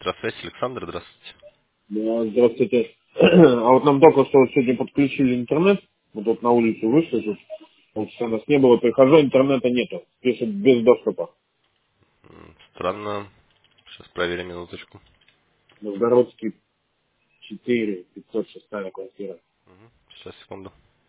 Электросвязь, Александр, здравствуйте. Да, здравствуйте. А вот нам только что вот сегодня подключили интернет. Мы тут на улицу вышли, тут полчаса нас не было. Прихожу, интернета нету. Пишет без доступа. Странно. Сейчас проверим минуточку. Новгородский 4, 506 квартира. Сейчас, секунду.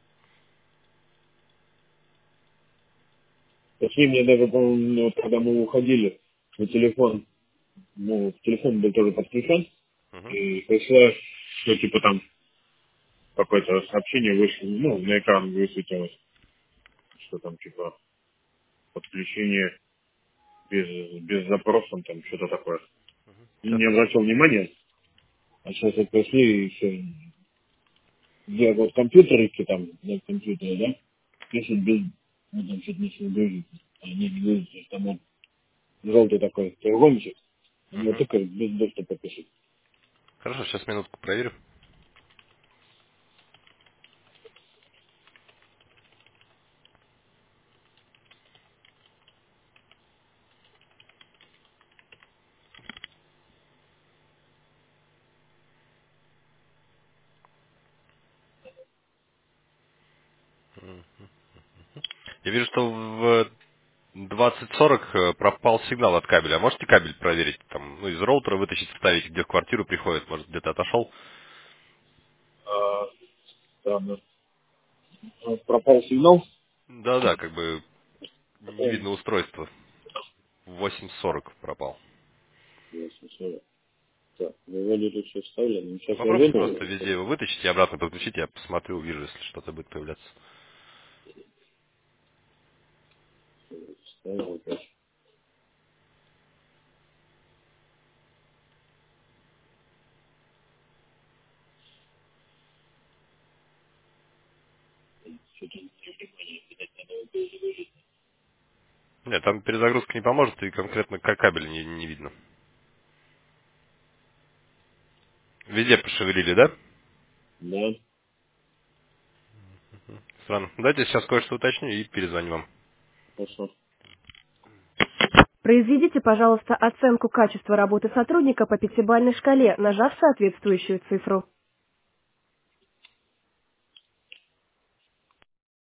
Точнее, мне даже, по-моему, вот когда мы уходили на телефон, ну, телефон был тоже подключен, Мгм. и пришло, ну, типа там какое-то сообщение вышло, ну, на экран высветилось, что там, типа, подключение без запроса, там, что-то такое. Сейчас. Не обратил внимания, а сейчас вот пришли и все. Где вот компьютерики там, на компьютере, да, пишут без, ну там что-то не грузится. Они не грузятся, там вот желтый такой треугольничек, они вот Мгм. только без доступа пишут. Хорошо, сейчас минутку проверю. Я вижу, что в 2040 пропал сигнал от кабеля. А можете кабель проверить? Там, ну, из роутера вытащить, вставить, где в квартиру приходит. Может, где-то отошел? Странно. Вот пропал сигнал. Да-да, как бы не видно устройства. В 8:40 пропал. Ясно, всё. Так, выводи тут все вставлено. Сейчас я Попробуйте выйду. просто везде его вытащить и обратно подключить. Я посмотрю, увижу, если что-то будет появляться. Вставил опять. Что-то Нет, там перезагрузка не поможет, и конкретно кабель не видно. Везде пошевелили, да? да, Странно. Дайте сейчас кое-что уточню и перезвоню вам. хорошо. Произведите, пожалуйста, оценку качества работы сотрудника по пятибалльной шкале, нажав соответствующую цифру.